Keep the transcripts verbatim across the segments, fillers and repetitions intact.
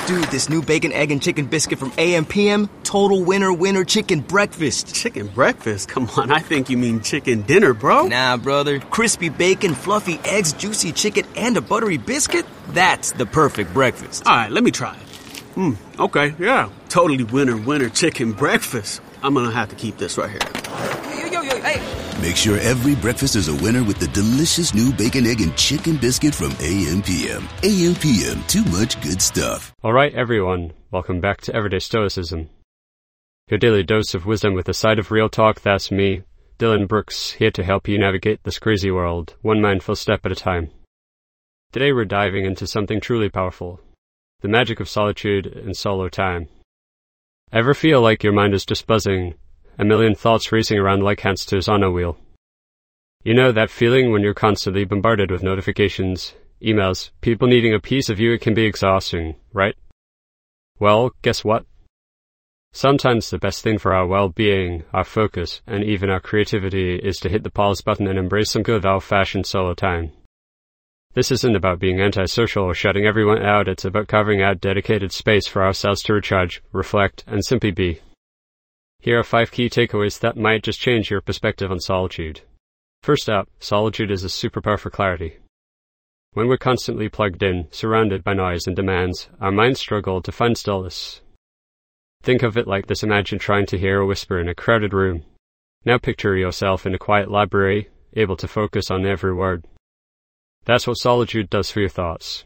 Dude, this new bacon, egg, and chicken biscuit from A M P M, total winner winner chicken breakfast. Chicken breakfast? Come on, I think you mean chicken dinner, bro. Nah, brother. Crispy bacon, fluffy eggs, juicy chicken, and a buttery biscuit? That's the perfect breakfast. All right, let me try it. Hmm, okay, yeah. Totally winner winner chicken breakfast. I'm gonna have to keep this right here. Yo, yo, yo, hey. Make sure every breakfast is a winner with the delicious new bacon, egg, and chicken biscuit from A M P M. A M P M, too much good stuff. All right, everyone. Welcome back to Everyday Stoicism. Your daily dose of wisdom with a side of real talk. That's me, Dylan Brooks, here to help you navigate this crazy world, one mindful step at a time. Today we're diving into something truly powerful, the magic of solitude and solo time. Ever feel like your mind is just buzzing, a million thoughts racing around like hamsters on a wheel? You know that feeling when you're constantly bombarded with notifications, emails, people needing a piece of you? It can be exhausting, right? Well, guess what? Sometimes the best thing for our well-being, our focus, and even our creativity is to hit the pause button and embrace some good old-fashioned solo time. This isn't about being antisocial or shutting everyone out. It's about carving out dedicated space for ourselves to recharge, reflect, and simply be. Here are five key takeaways that might just change your perspective on solitude. First up, solitude is a superpower for clarity. When we're constantly plugged in, surrounded by noise and demands, our minds struggle to find stillness. Think of it like this: imagine trying to hear a whisper in a crowded room. Now picture yourself in a quiet library, able to focus on every word. That's what solitude does for your thoughts.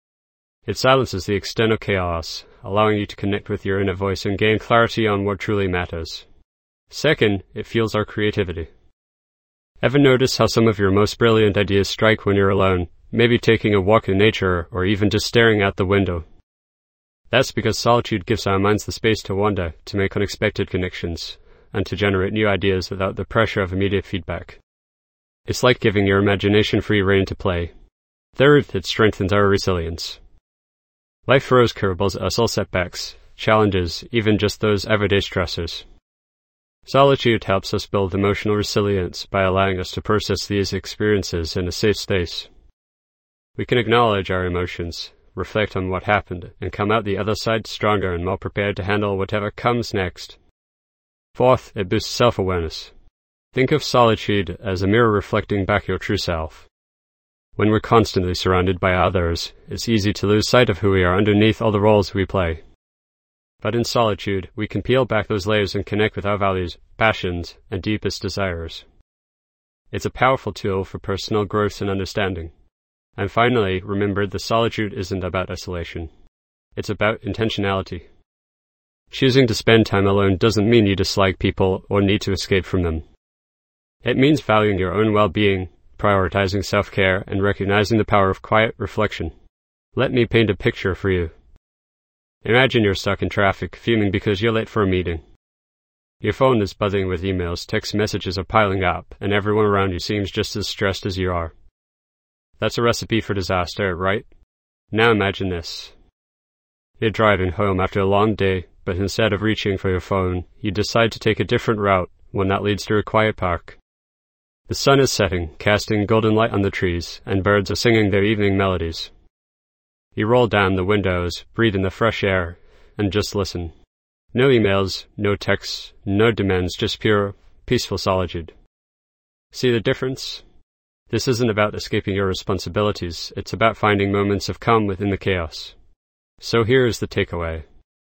It silences the external chaos, allowing you to connect with your inner voice and gain clarity on what truly matters. Second, it fuels our creativity. Ever notice how some of your most brilliant ideas strike when you're alone, maybe taking a walk in nature or even just staring out the window? That's because solitude gives our minds the space to wander, to make unexpected connections, and to generate new ideas without the pressure of immediate feedback. It's like giving your imagination free rein to play. Third, it strengthens our resilience. Life throws curveballs at us, all setbacks, challenges, even just those everyday stressors. Solitude helps us build emotional resilience by allowing us to process these experiences in a safe space. We can acknowledge our emotions, reflect on what happened, and come out the other side stronger and more prepared to handle whatever comes next. Fourth, it boosts self-awareness. Think of solitude as a mirror reflecting back your true self. When we're constantly surrounded by others, it's easy to lose sight of who we are underneath all the roles we play. But in solitude, we can peel back those layers and connect with our values, passions, and deepest desires. It's a powerful tool for personal growth and understanding. And finally, remember that solitude isn't about isolation. It's about intentionality. Choosing to spend time alone doesn't mean you dislike people or need to escape from them. It means valuing your own well-being, prioritizing self-care, and recognizing the power of quiet reflection. Let me paint a picture for you. Imagine you're stuck in traffic, fuming because you're late for a meeting. Your phone is buzzing with emails, text messages are piling up, and everyone around you seems just as stressed as you are. That's a recipe for disaster, right? Now imagine this. You're driving home after a long day, but instead of reaching for your phone, you decide to take a different route, one that leads to a quiet park. The sun is setting, casting golden light on the trees, and birds are singing their evening melodies. You roll down the windows, breathe in the fresh air, and just listen. No emails, no texts, no demands, just pure, peaceful solitude. See the difference? This isn't about escaping your responsibilities, it's about finding moments of calm within the chaos. So here is the takeaway.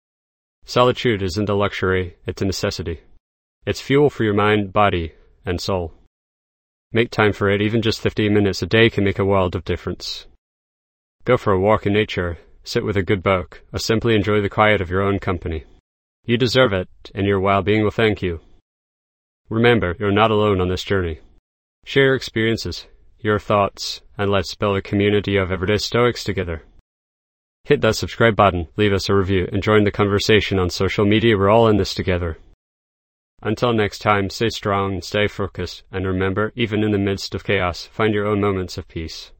Solitude isn't a luxury, it's a necessity. It's fuel for your mind, body, and soul. Make time for it. Even just fifteen minutes a day can make a world of difference. Go for a walk in nature, sit with a good book, or simply enjoy the quiet of your own company. You deserve it, and your well-being will thank you. Remember, you're not alone on this journey. Share your experiences, your thoughts, and let's build a community of everyday Stoics together. Hit that subscribe button, leave us a review, and join the conversation on social media. We're all in this together. Until next time, stay strong and stay focused, and remember, even in the midst of chaos, find your own moments of peace.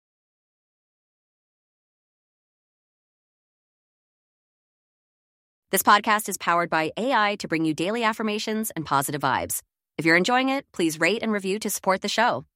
This podcast is powered by A I to bring you daily affirmations and positive vibes. If you're enjoying it, please rate and review to support the show.